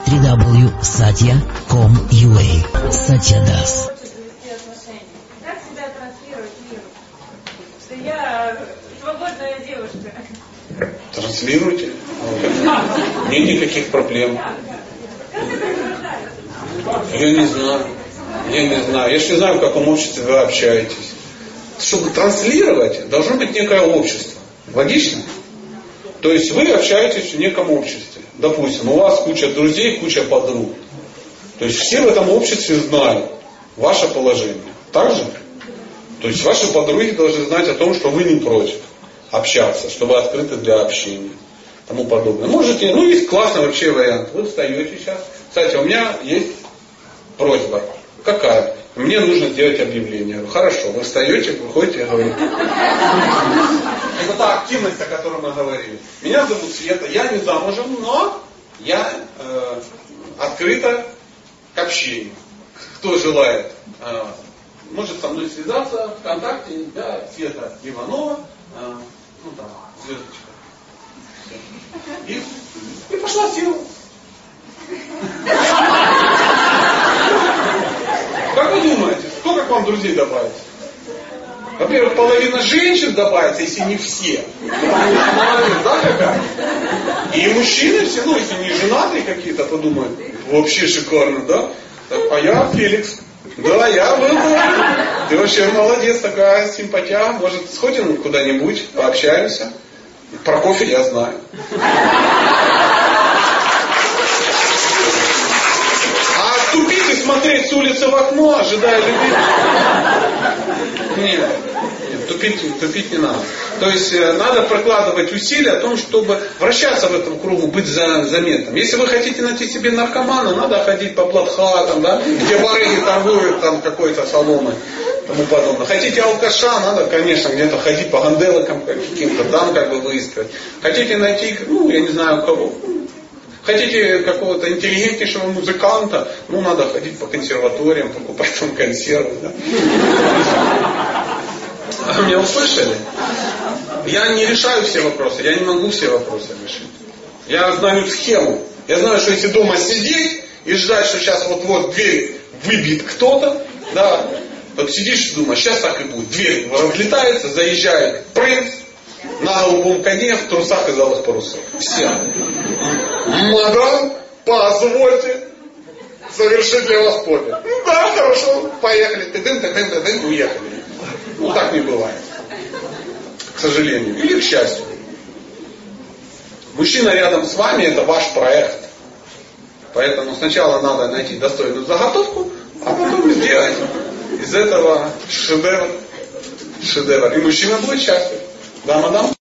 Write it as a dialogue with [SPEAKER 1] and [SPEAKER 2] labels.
[SPEAKER 1] www.satya.com.ua Satya Das.
[SPEAKER 2] Как себя транслировать миру? Что я свободная девушка.
[SPEAKER 3] Транслируйте. Нет никаких проблем. Я не знаю. Я же не знаю, в каком обществе вы общаетесь. Чтобы транслировать, должно быть некое общество. Логично? То есть вы общаетесь в неком обществе. Допустим, у вас куча друзей, куча подруг. То есть все в этом обществе знают ваше положение. Так же? То есть ваши подруги должны знать о том, что вы не против общаться, что вы открыты для общения. Тому подобное. Можете, есть классный вообще вариант. Вы встаете сейчас. Кстати, у меня есть просьба. Какая? Мне нужно сделать объявление. Я говорю, хорошо, вы встаете, выходите и говорите. Это та активность, о которой мы говорили. Меня зовут Света, я не замужем, но я открыта к общению. Кто желает, может со мной связаться ВКонтакте, да, Света Иванова, звездочка. И пошла сила. Как вы думаете, сколько к вам друзей добавится? Во-первых, половина женщин добавится, если не все. Да, какая? И мужчины все, если не женатые какие-то, то думают, вообще шикарно, да? А я Феликс. Да, я выбрал. Ты вообще молодец, такая симпатия. Может, сходим куда-нибудь, пообщаемся? Про кофе я знаю. Тупить и смотреть с улицы в окно, ожидая любви. Нет, тупить не надо. То есть надо прокладывать усилия о том, чтобы вращаться в этом кругу, быть заметным. Если вы хотите найти себе наркомана, надо ходить по платхатам, да, где барыги торгуют там какой-то соломой и тому подобное. Хотите алкаша, надо, конечно, где-то ходить по ганделыкам каким-то, там выискивать. Хотите найти, я не знаю кого. Хотите какого-то интеллигентнейшего музыканта, надо ходить по консерваториям, покупать там консервы. Да? Меня услышали? Я не решаю все вопросы, я не могу все вопросы решить. Я знаю схему. Я знаю, что если дома сидеть и ждать, что сейчас вот дверь выбьет кто-то, да, вот сидишь и думаешь, сейчас так и будет. Дверь разлетается, заезжает принц на голубом коне в трусах из алых парусов. Все. Мадам, позвольте совершить для вас подвиг. Да, хорошо, поехали. Ты-дын, уехали. Так не бывает. К сожалению. Или к счастью. Мужчина рядом с вами — это ваш проект. Поэтому сначала надо найти достойную заготовку, а потом сделать из этого шедевр. И мужчина будет счастлив. Да, мадам?